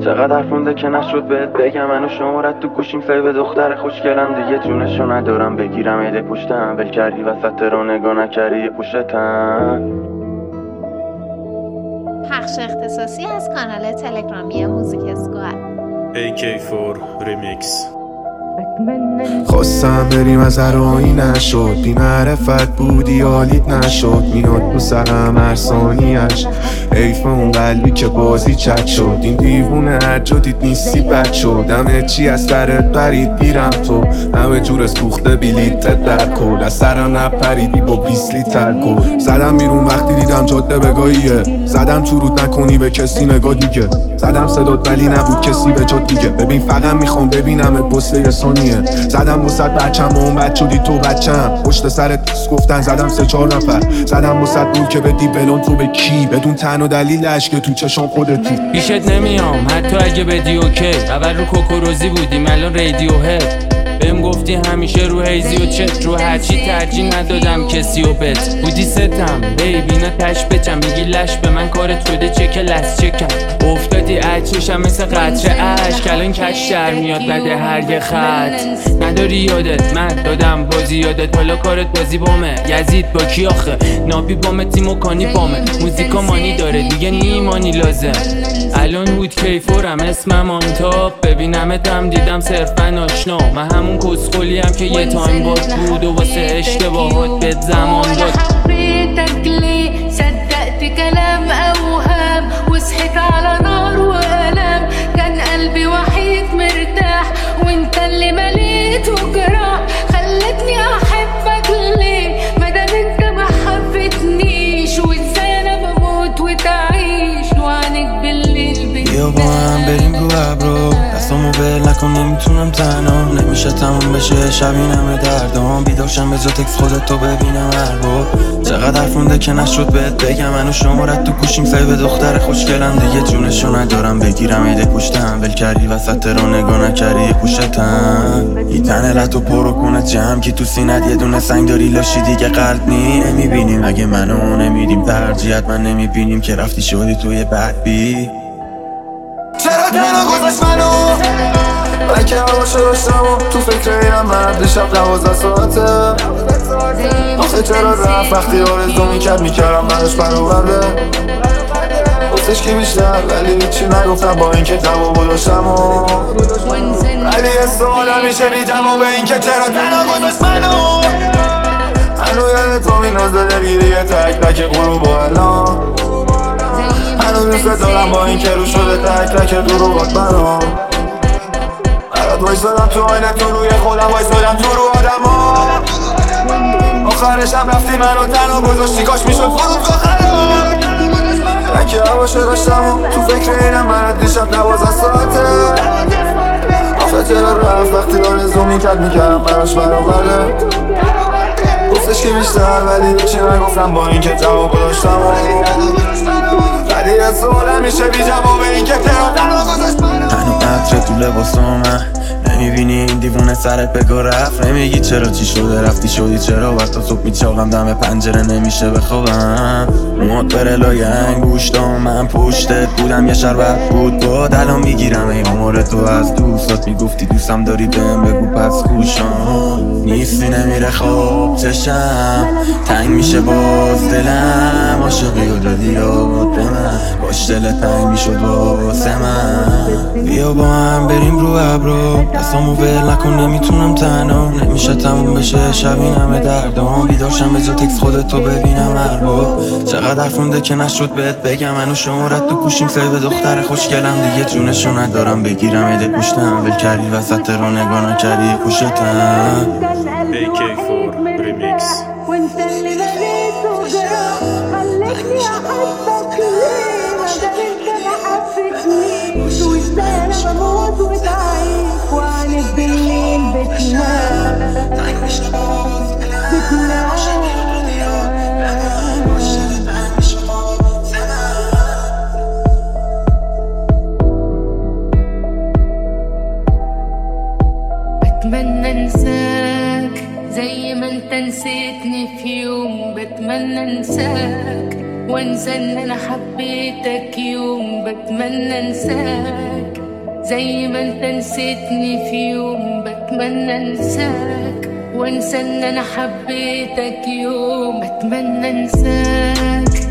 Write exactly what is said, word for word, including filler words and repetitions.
چقدر حرف مونده که نشد بهت بگم منو شمارت تو گوشیم سیو دختر خوشگلم دیگه جونشو ندارم بگیرم ایده پشتم ول کردی وسط رو نگاه نکردی پشتم. پخش اختصاصی از کانال تلگرامی موزیک اسکواد ای کی فور ریمیکس. خواستم بریم از هرایی نشد بی معرفت بودی حالیت نشد میاد تو سرم ارسانیش حیف اون قلبی که بازی چت شد این دیوونه هر جا دید نیستی بد شد همه چی از سرت پرید بیرم تو همه جور اسپوخته بیلیتت در کل از سرم نپریدی با بیست لیتر کل زدم بیرون وقتی دیدم جاده بگاهیه زدم تو رود نکنی به کسی نگاه دیگه زدم صدات ولی نبود کسی به جا دیگه ببین فقط میخوام ببینم پسته ثانیه زدم وسط بچم و اون بچه دی تو بچم پشت سرت گفتن زدم سه چهار نفر زدم وسط بود که بدی بلون تو به کی بدون تن و دلیلش که تو چشام خودتی پیشت نمیام حتی اگه بدی اوکی اول رو کوکوروزی بودیم الان رادیو هد بهم گفتی همیشه رو هیزی و چت رو هرچی ترجیح ندادم کسی و بت بودی ستم بیبی نه تش بچم میگی لش به من کارت شده چک لس چکم افتادی عچشم مثل قطره عشق الان کش در میاد بده هر یه خط نداری یادت من دادم بازی یادت حالا کارت بازی بامه یزید با کی آخه ناپی بامه تیمو کانی بامه موزیکا مانی داره دیگه نیمانی لازم الان هود کیفورم اسمم آن تاپ ببینمتم دیدم صرفا آشنا من همون کسخولی هم که یه تایم باد بود و واسه اشتباهات بهت زمان داد حبيتك ليه صدقت كلام أوهام وصحيت على نار وألم كان قلبي وحيد مرتاح وانت اللي مليته جراح خلتني أحبك ليه مادام انت ما حبتنيش وازاي أنا بموت وتعيش وعنك بالليل بیا با هم بریم رو ابرو دستامو ول نکن نمیتونم تنها نمیشه تموم بشه شبینم دردام بیداشم به جا تکس خودتو ببینم هر بار چقدر حرف مونده که نشد بهت بگم منو شمارت تو گوشیم سیو دختر خوشگلم دیگه جونشو ندارم بگیرم ایده پشتم ول کردی وسط رو نگاه نکردی پشتم این تنلتو پرو کنه جمع کی تو سینت یه دونه سنگ داری لاشی دیگه قلب نی نمیبینیم اگه منو نمیدیم ترجیحت من نمیبینیم که رفتی شدی توی بدبی چرا تنها گذاشت منو من که هواشو داشتم و تو فکر اینم من دیشب دوازده ساعته آخه چرا رفت وقتی آرزو میکرد میکردم منش برآورده گفتش که بیشتر ولی هیچی نگفتم با اینکه جوابو داشتم و ولی یه سوال همیشه بی جواب اینکه چرا تنها گذاشت منو هنو یاد تو می نازه درگیری تک تک غروب و الان هنو دوست دارم با این که رو شده تک تک دروغات برام برات وایسادم تو آینه تو روی خودم وایسادم تو رو آدم ها آخرشم رفتی منو تنها گذاشتی کاش میشد فرودگاه خراب من که هواشو داشتم و تو فکر اینم من دیشب دوازده ساعته آخه چرا رفت وقتی آرزو میکرد میکردم براش برآورده گفتش که بیشتر ولی هیچی نگفتم با اینکه جوابو داشتم ولی یه سوال همیشه بی جواب این که ترا تنها گذاشت هنو قطره تو لباسام نمیبینی این دیوونه سرت بگو رفت نمیگی چرا چی شده رفتی شدی چرا وقتا صبح میچاقم دم پنجره نمیشه بخوابم موت بره لای انگوشتام من پشتت بودم یه شربت بود باد الان میگیرم ای عمر تو از دوستات میگفتی دوستم داری بهم بگو پس گوشام نیستی نمیره خواب چشم تنگ میشه باز دلم عاشقی و دادی یاد به من باش دلت تنگ میشد واسه من بیا با هم بریم رو ابرو دستامو ول نکن نمیتونم تنها نمیشه تموم بشه شبینم دردام بیداشم به جا تکس خودتو ببینم هر بار چقدر حرف مونده که نشد بهت بگم منو شمارت تو گوشیم سیو دختر خوشگلم دیگه جونشو ندارم بگیرم ایده پشتم ول کردی وسط رو نگاه نکردی پشتم ای کی فور ریمیکس. وانت اللي مليته جراح خلتني احبك ليه مادام انت ما حبتنيش وازاي انا بموت وتعيش وعنك بالليل بتنام بتنام بتمنى انساك زي ما انت نسيتني في يوم بتمنى انساك وانسى ان انا حبيتك يوم بتمنى انساك زي ما انت نسيتني في يوم بتمنى انساك وانسى ان انا حبيتك يوم بتمنى انساك